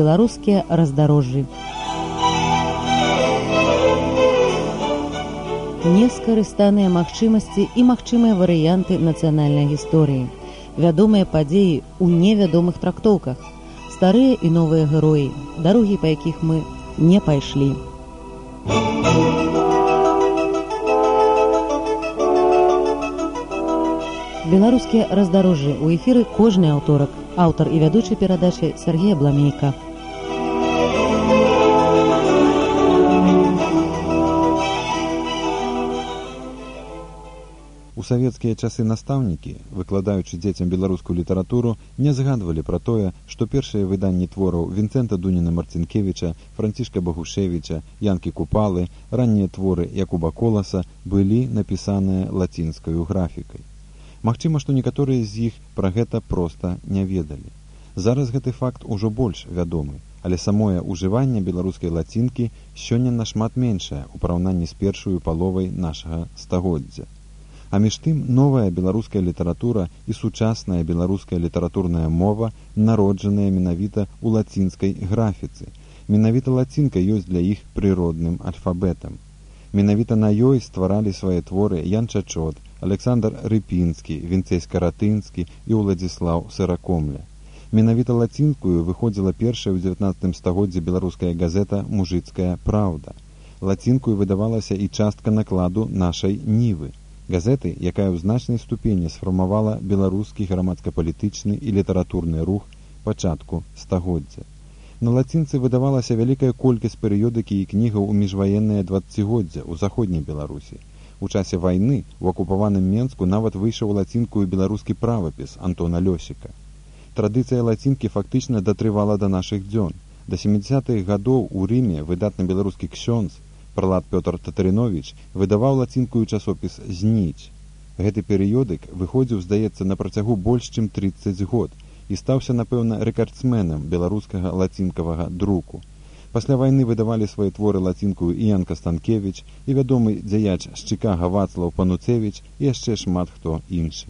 беларускія раздарожжы. Нескарыстаныя магчымасці і магчымыя варыянты нацыянальнай гісторыі. Вядомыя падзеі ў невядомых трактоўках. Старыя і новыя героі, дарогі, па якіх мы не пайшлі. Беларускія раздарожжы ў эфіры кожны аўторак. Аўтар і вядучы перадачы Сергей Абламейка. У савецкія часы настаўнікі, выкладаючы дзецям беларускую літаратуру, не згадвалі пра тое, што першыя выданні твораў Вінцэнта Дуніна-Марцінкевіча, Францішка Багушевіча, Янкі Купалы, раннія творы Якуба Коласа былі напісаныя лацінскаю графікай. Магчыма, што некаторыя з іх пра гэта проста не ведалі. Зараз гэты факт ужо больш вядомы, але самое ўжыванне беларускай лацінкі сёння нашмат меншае ў параўнанні з першую паловай нашага стагоддзя. А між тым, новая беларуская літаратура і сучасная беларуская літаратурная мова народжаныя менавіта ў лацінскай графіцы. Менавіта лацінка ёсць для іх прыродным альфабетам. Менавіта на ёй стваралі свае творы Ян Чачот, Александр Рыпінскі, Вінцэй Скаратынскі і Уладзіслаў Сыракомля. Менавіта лацінкую выходзіла першая ў 19 стагоддзі беларуская газета «Мужыцкая праўда». Лацінкую выдавалася і частка накладу нашай Нівы. Газеты, якая ў значнай ступені сфармавала беларускі грамадска-палітычны і літаратурны рух пачатку стагоддзя. На лацінцы выдавалася вялікая колькасць перыёдыкі і кнігаў у міжваеннае 20годдзя ў заходняй Беларусі. У часе вайны у акупаваным Менску нават выйшаў лацінкую беларускі правапіс Антона Лёсіка. Традыцыя лацінкі фактычна датрывала да нашых дзён. Да 70-х гадоў у Рыме выдатны беларускі ксёндз пралат Пётр Татарыновіч выдаваў лацінкую часопіс «Зніч». Гэты перыёдык выходзіў, здаецца, на працягу больш чым 30 год і стаўся, напэўна, рэкардсменам беларускага лацінкавага друку. Пасля вайны выдавалі свае творы лацінкую і Янка Станкевіч, і вядомы дзеяч з Чыкага Вацлаў Пануцевіч і яшчэ шмат хто іншы.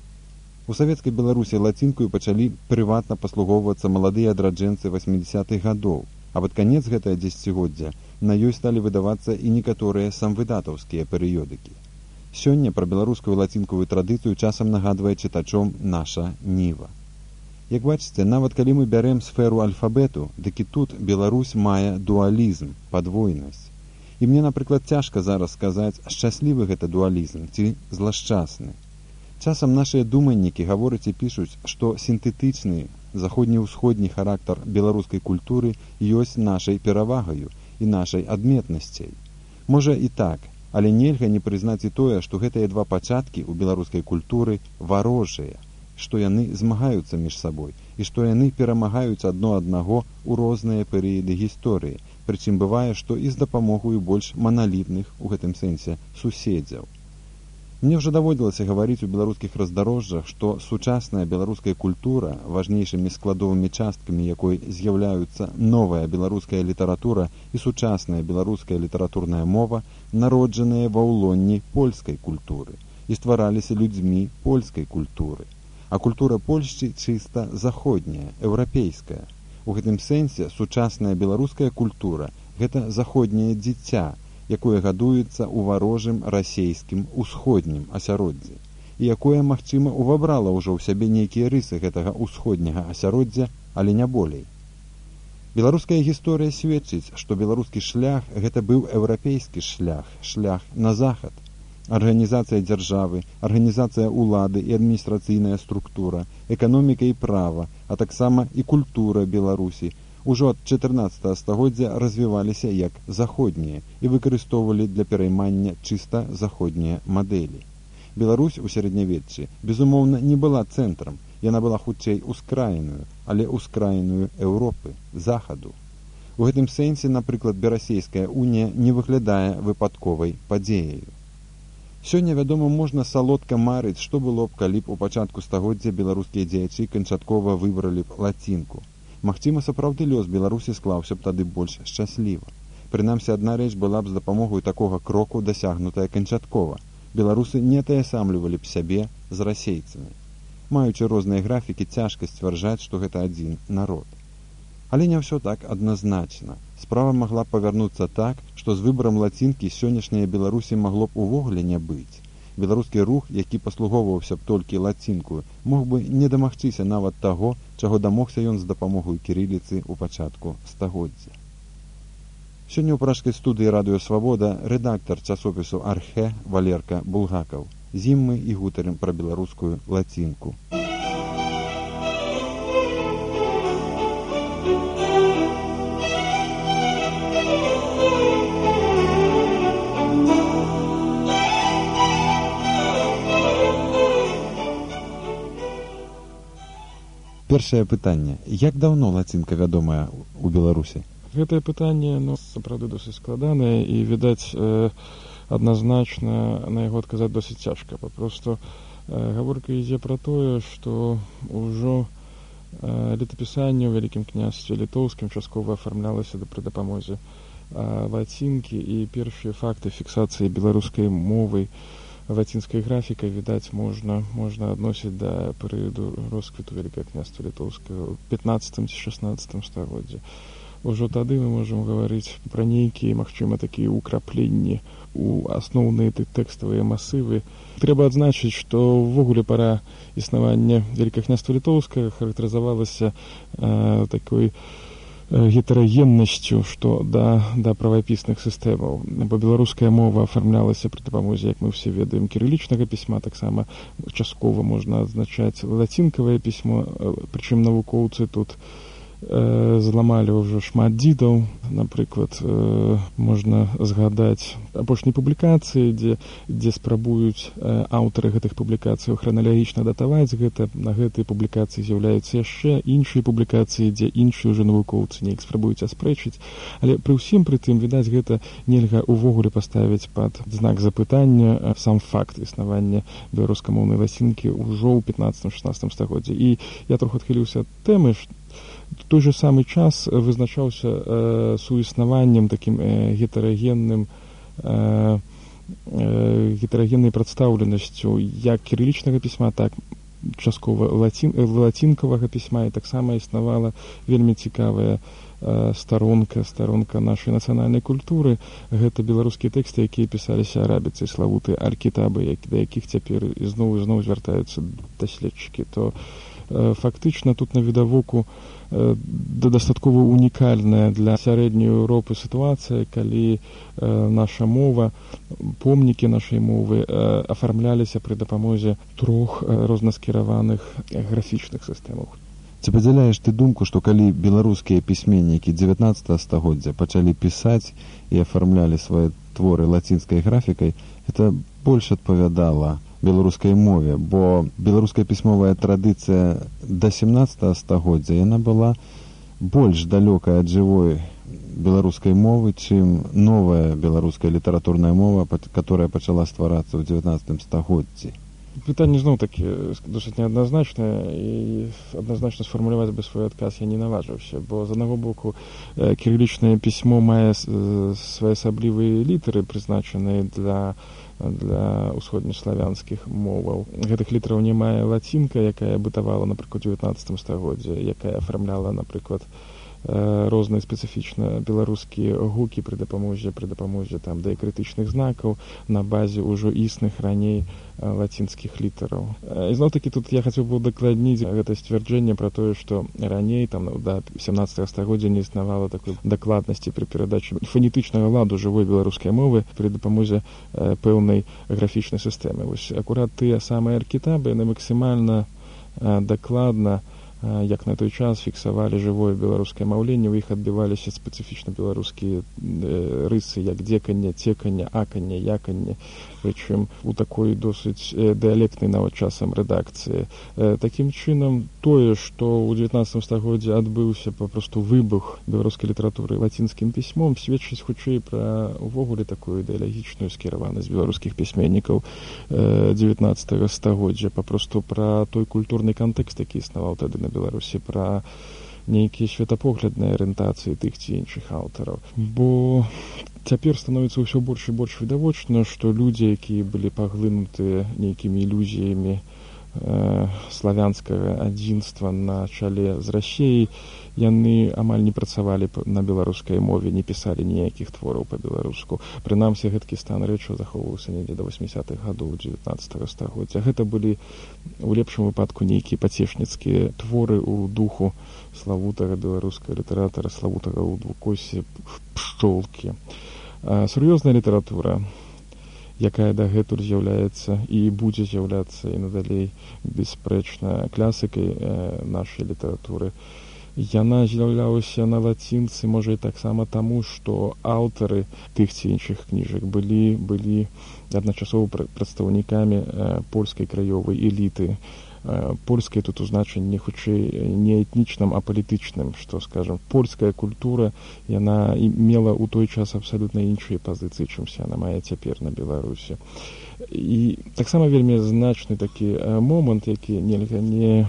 У савецкай Беларусі лацінкую пачалі прыватна паслугоўвацца маладыя адраджэнцы 80-х гадоў, а пад канец гэтага дзесяцігоддзя на ёй сталі выдавацца і некаторыя самвыдатаўскія перыёдыкі. Сёння пра беларускую лацінкавую традыцыю часам нагадвае чытачом наша Ніва. Як бачыце, нават калі мы бярэм сферу альфабету, дык і тут Беларусь мае дуалізм, падвойнасць. І мне, напрыклад, цяжка зараз сказаць, шчаслівы гэта дуалізм ці злашчасны. Часам нашыя думаннікі гавораць і пішуць, што сінтэтычны заходні-ўсходні характар беларускай культуры ёсць нашай перавагаю і нашай адметнасцяй. Можа і так, але нельга не прызнаць і тое, што гэтыя два пачаткі ў беларускай культуры варожыя, што яны змагаюцца між сабой і што яны перамагаюць адно аднаго ў розныя перыяды гісторыі, прычым бывае, што і з дапамогою больш маналітных у гэтым сэнсе суседзяў. Мне ўжо даводзілася гаварыць у беларускіх раздарожжах, што сучасная беларуская культура, важнейшымі складовымі часткамі якой з'яўляюцца новая беларуская літаратура і сучасная беларуская літаратурная мова, народжаныя ва ўлонні польскай культуры і ствараліся людзьмі польскай культуры. А культура Польшчы чыста заходняя, еўрапейская. У гэтым сэнсе сучасная беларуская культура – гэта заходняе дзіця, якое гадуецца ў варожым расейскім усходнім асяроддзі і якое, магчыма, увабрала ўжо ў сябе нейкія рысы гэтага усходняга асяроддзя, але не болей. Беларуская гісторыя сведчыць, што беларускі шлях – гэта быў еўрапейскі шлях, шлях на захад. Арганізацыя дзяржавы, арганізацыя ўлады і адміністрацыйная структура, эканоміка і права, а таксама і культура Беларусі ужо ад 14 стагоддзя развіваліся як заходнія і выкарыстоўвалі для пераймання чыста заходнія мадэлі. Беларусь у сярэднявеччы, безумоўна, не была цэнтрам, яна была хутчэй ускраіную, але ускраіную Еўропы, захаду. У гэтым сэнсе, напрыклад, Берасейская унія не выглядае выпадковай падзеяю. Сёння, вядома, можна салодка марыць, што было б, калі б у пачатку стагоддзя беларускія дзеячы канчаткова выбралі б лацінку. Магчыма, сапраўды лёс Беларусі склаўся б тады больш шчасліва. Прынамсі, адна рэч была б з дапамогай такога кроку дасягнутая канчаткова. Беларусы не атаясамлівалі б сябе з расейцамі. Маючы розныя графікі, цяжка сцвярджаць, што гэта адзін народ. Але не ўсё так адназначна. Справа магла павярнуцца так, што з выбарам лацінкі сённяшняй Беларусі магло б увогуле не быць. Беларускі рух, які паслугоўваўся б толькі лацінкою, мог бы не дамагчыся нават таго, чаго дамогся ён з дапамогай кірыліцы ў пачатку стагоддзя. Сёння ў пражскай студыі радыё «Свабода» рэдактар часопісу «Архэ» Валерка Булгакаў. З ім мы і гутарым пра беларускую лацінку. Першае пытанне. Як даўно лацінка вядомая ў Беларусі? Гэтае пытанне, сапраўды досыць складанае і, відаць, адназначна на яго адказаць досыць цяжка. Папросту гаворка ідзе пра тое, што ўжо летапісанне ў Вялікім княстве літоўскім часткова афармлялася пры дапамозе лацінкі, і першыя факты фіксацыі беларускай мовы лацінскай графікай, відаць, можна адносіць да перыяду росквіту Вялікага княства літоўскага ў 15 ці 16 стагоддзі. Ужо тады мы можам гаварыць пра нейкія, магчыма, такія ўкрапленні у асноўныя тэкставыя масывы. Трэба адзначыць, што ўвогуле пара існавання Вялікага княства літоўскага характарызавалася такой гетэрагеннасцю, што да правапісных сістэмаў. Бо беларуская мова афармлялася пры дапамозе, як мы ўсе ведаем, кірылічнага пісьма, таксама часткова можна адзначаць лацінкавае пісьмо, прычым навукоўцы тут зламалі ўжо шмат дзідаў. Напрыклад, можна згадаць апошнія публікацыі, дзе спрабуюць аўтары гэтых публікацый храналагічна датаваць гэта. На гэтай публікацыі з'яўляюцца яшчэ іншыя публікацыі, дзе іншыя ўжо навукоўцы неяк спрабуюць аспрэчыць. Але пры ўсім пры тым, відаць, гэта нельга ўвогуле паставіць пад знак запытання сам факт існавання беларускамоўнай лацінкі ўжо ў 15-16 стагоддзі. І я троху адхіліўся ад тэмы. Той же самы час вызначаўся суіснаваннем такім гетэрагеннай прадстаўленасцю як кірылічнага пісьма, так часткова лацінкавага пісьма, і таксама існавала вельмі цікавая старонка нашай нацыянальнай культуры. Гэта беларускія тэксты, якія пісаліся арабіцай, славутыя аль-кітабы, да якіх цяпер ізноў звяртаюцца даследчыкі. То фактычна тут навідавоку дастаткова унікальная для сярэдняй Еўропы сітуацыя, калі наша мова, помнікі нашай мовы афармляліся пры дапамозе трох рознаскіраваных графічных сістэмаў. Ці падзяляеш ты думку, што калі беларускія пісьменнікі 19 стагоддзя пачалі пісаць і афармлялі свае творы лацінскай графікай, гэта больш адпавядала беларускай мове, бо беларуская пісьмовая традыцыя да 17 стагоддзя яна была больш далёкая ад жывой беларускай мовы, чым новая беларуская літаратурная мова, которая пачала стварацца ў 19 стагоддзі. Пытанне зноў-такі досыць неадназначнае, і адназначна сфармуляваць бы свой адказ я не наважыўся, бо з аднаго боку кірылічнае пісьмо мае своеасаблівыя літары, прызначаныя для ўсходнеславянскіх моваў. Гэтых літараў не мае лацінка, якая бытавала, напрыклад, у 19 стагоддзі, якая афармляла, напрыклад, розныя спецыфічна беларускія гукі пры дапамозе там дыакрытычных знакаў на базе ўжо існых раней лацінскіх літараў. І зноў-такі тут я хацеў бы удакладніць гэта сцвярджэнне пра тое, што раней там да 17 стагоддзя не існавала такой дакладнасці пры перадачы фанетычнага ладу жывой беларускай мовы пры дапамозе пэўнай графічнай сістэмы. Вось акурат тыя самыя аль-кітабы яны максімальна дакладна, як на той час фіксавалі жывое беларускае маўленне, у іх адбіваліся спецыфічна беларускія рысы, як дзеканне, цеканне, аканне, яканне, прычым у такой досыць дыялектнай нават часам рэдакцыі. Такім чынам, тое, што ў 19 стагоддзі адбыўся папросту выбух беларускай літаратуры лацінскім пісьмом, сведчыць хутчэй пра увогуле такую ідэалагічную скіраванасць беларускіх пісьменнікаў 19 стагоддзя, папросту пра той культурны кантэкст, які існаваў тады на Беларусі, пра нейкія светапоглядныя арыентацыі тых ці іншых аўтараў. Бо цяпер становіцца ўсё больш і больш відавочна, што людзі, якія былі паглынутыя нейкімі ілюзіямі славянскага адзінства на чале з Расіяй, яны амаль не працавалі на беларускай мове, не пісалі ніякіх твораў па-беларуску. Прынамсі, гэткі стан рэчаў захоўваўся недзе до 80-х гадоў 19 стагоддзя. Гэта былі у лепшым выпадку нейкія пацешніцкія творы ў духу славутага беларускага літаратара, славутага ў двукосе Пшчолкі. Сур'ёзная літаратура, якая дагэтуль з'яўляецца і будзе з'яўляцца і надалей бесспрэчна класікай нашай літаратуры, яна з'яўлялася на лацінцы, можа, і таксама таму, што аўтары тых ці іншых кніжак былі адначасова прадстаўнікамі польскай краёвай эліты. Польскай тут у значэнні хутчэй не этнічным, а палітычным, што, скажам, польская культура, яна мела ў той час абсалютна іншыя пазіцыі, чымся яна мае цяпер на Беларусі. І таксама вельмі значны такі момант, які нельга не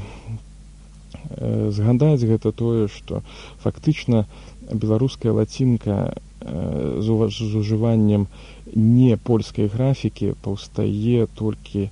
згадаць, гэта тое, што фактычна беларуская лацінка з ужываннем не польскай графікі паўстае толькі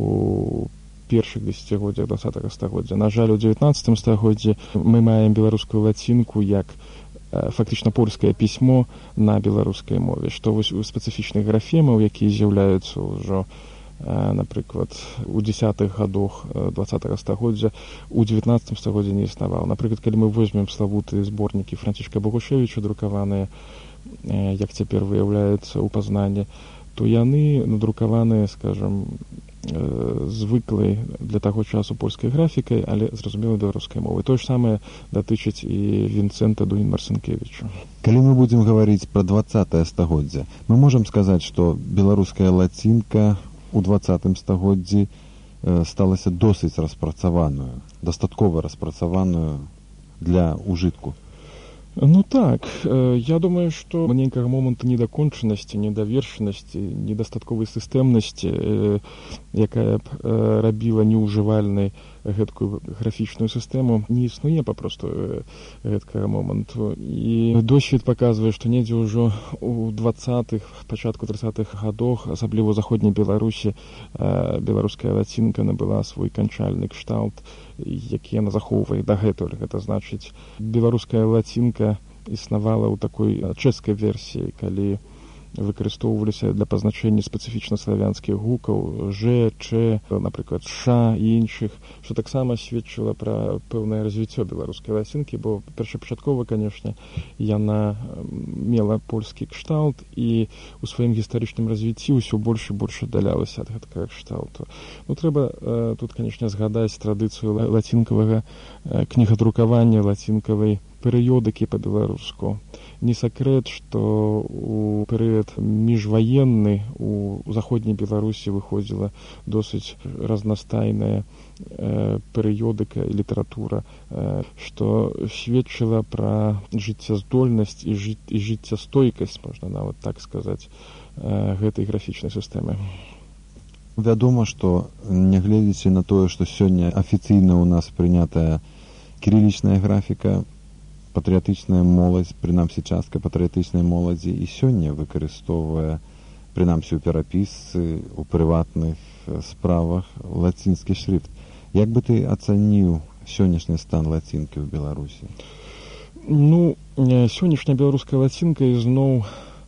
у першых дзесяцігоддзях 20-го стагоддзя. На жаль, у 19 стагоддзі мы маем беларускую лацінку як фактычна польскае пісьмо на беларускай мове, што вось у спецыфічных графемаў, якія з'яўляюцца ўжо, напрыклад, у 10-х гадах 20-го стагоддзя, у 19 стагоддзі не існаваў. Напрыклад, калі мы возьмем славутыя зборнікі Францішка Багушевіча, друкаваныя, як цяпер выяўляецца ў Пазнанні, то яны надрукаваныя, скажам, звыклай для таго часу польскай графікай, але зразумелай беларускай мовай. Тое ж самае датычыць і Вінцэнта Дугін-Марцінкевіча. Калі мы будзем гаварыць пра 20-е стагоддзе, мы можам сказаць, што беларуская лацінка ў 20-м стагоддзі сталася досыць распрацаваную, дастаткова распрацаваную для ўжытку. Ну так, я думаю, што нейкага моманту недакончанасці, недавершанасці, недастатковай сістэмнасці, якая б рабіла неўжывальнай гэткую графічную сістэму, не існуе папросту гэткага моманту. І досвед паказвае, што недзе ўжо ў 20-х, пачатку 30-х гадах, асабліва ў заходняй Беларусі, беларуская лацінка набыла свой канчальны кшталт, які яна захоўвае дагэтуль. Гэта значыць, беларуская лацінка існавала ў такой чэшскай версіі, калі выкарыстоўваліся для пазначэння спецыфічна славянскіх гукаў ж, ч, напрыклад, ша і іншых, што таксама сведчыла пра пэўнае развіццё беларускай лацінкі, бо першапачаткова, канешне, яна мела польскі кшталт і ў сваім гістарычным развіцці ўсё больш і больш аддалялася ад гэткага кшталту. Ну, трэба тут, канешне, згадаць традыцыю лацінкавага кнігадрукавання, лацінкавай перыёдыкі па-беларуску. Не сакрэт, што у перыяд міжваенны у заходняй Беларусі выходзіла досыць разнастайная перыёдыка і літаратура, што сведчыла пра жыццяздольнасць і жыццястойкасць, можна нават так сказаць, гэтай графічнай сістэмы. Вядома, што нягледзячы на тое, што сёння афіцыйна ў нас прынятая кірылічная графіка, патрыятычная моладзь, прынамсі частка патрыятычнай моладзі і сёння выкарыстоўвае, прынамсі ў перапісцы, у прыватных справах лацінскі шрыфт. Як бы ты ацаніў сённяшні стан лацінкі ў Беларусі? Ну, сённяшняя беларуская лацінка ізноў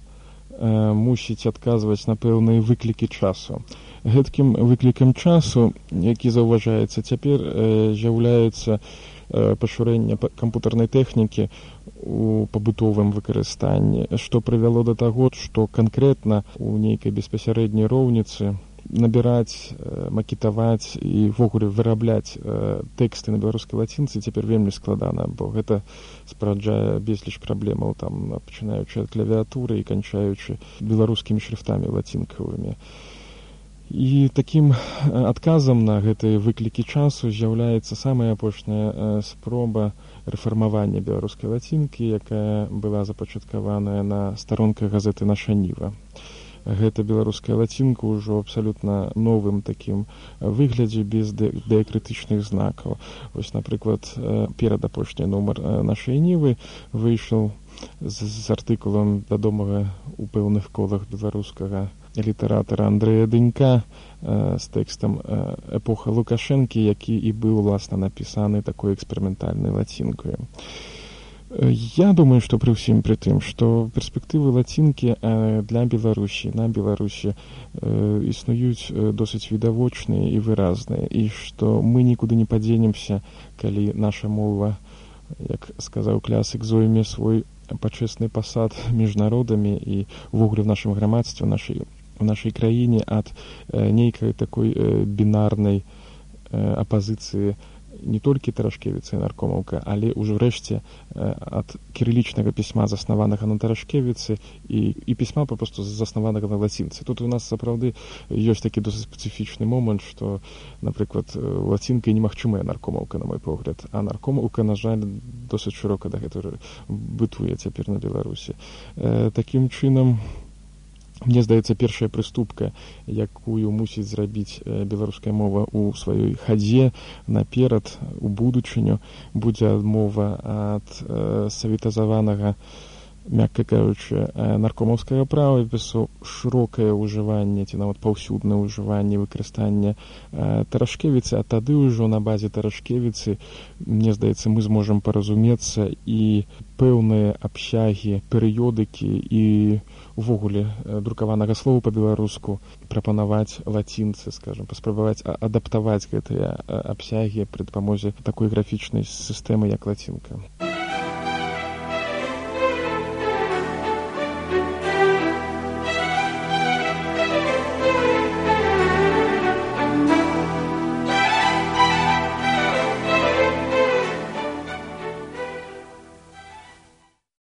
мусіць адказваць на пэўныя выклікі часу. Гэткім выклікам часу, які заўважаецца цяпер, з'яўляецца пашырэнне кампутарнай тэхнікі у пабытовым выкарыстанні, што прывяло да таго, што канкрэтна у нейкай беспасярэдняй роўніцы набіраць, макетаваць і ввогуле вырабляць тэксты на беларускай лацінцы цяпер вельмі складана, бо гэта спараджае безліч праблемаў, там, пачынаючы ад клавіатуры і канчаючы беларускімі шрыфтамі лацінкавымі. І такім адказам на гэтыя выклікі часу з'яўляецца самая апошняя спроба рэфармавання беларускай лацінкі, якая была запачаткаваная на старонках газеты «Наша Ніва». Гэта беларуская лацінка ўжо абсалютна новым такім выглядзе, без дыакрытычных знакаў. Вось, напрыклад, перадапошні нумар «Нашай Нівы» выйшаў з артыкулам вядомага ў пэўных колах беларускага літаратара Андрэя Дынька з тэкстам эпоха Лукашэнкі, які і быў, уласна, напісаны такой эксперыментальнай лацінкаю. Я думаю, што пры ўсім пры тым, што перспектывы лацінкі для Беларусі, на Беларусі існуюць досыць відавочныя і выразныя, і што мы нікуды не падзенемся, калі наша мова, як сказаў класік, зойме свой пачэсны пасад між народамі і ўвогуле в нашым грамадстве, в нашай краіне ад нейкай такой бінарнай апазіцыі не толькі Тарашкевіца і Наркомаўка, але ўжо ўрэшце ад кірылічнага пісьма, заснаванага на Тарашкевіцы, і пісьма папросту заснаванага на лацінцы. Тут у нас сапраўды ёсць такі досыць спецыфічны момант, што, напрыклад, лацінкай немагчымая Наркомаўка, на мой погляд, а Наркомаўка, на жаль, досыць шырока дагэтуль бытуе цяпер на Беларусі. Такім чынам, мне здаецца, першая прыступка, якую мусіць зрабіць беларуская мова ў сваёй хадзе наперад, у будучыню, будзе адмова ад саветазаванага, мякка кажучы, наркомаўскага правапісу, шырокае ўжыванне ці нават паўсюднае ўжыванне, выкарыстанне Тарашкевіцы, а тады ўжо на базе Тарашкевіцы, мне здаецца, мы зможам паразумецца і пэўныя абсягі, перыёдыкі і увогуле друкаванага слова па-беларуску прапанаваць лацінцы, скажам, паспрабаваць адаптаваць гэтыя абсягі пры дапамозе такой графічнай сістэмы, як лацінка.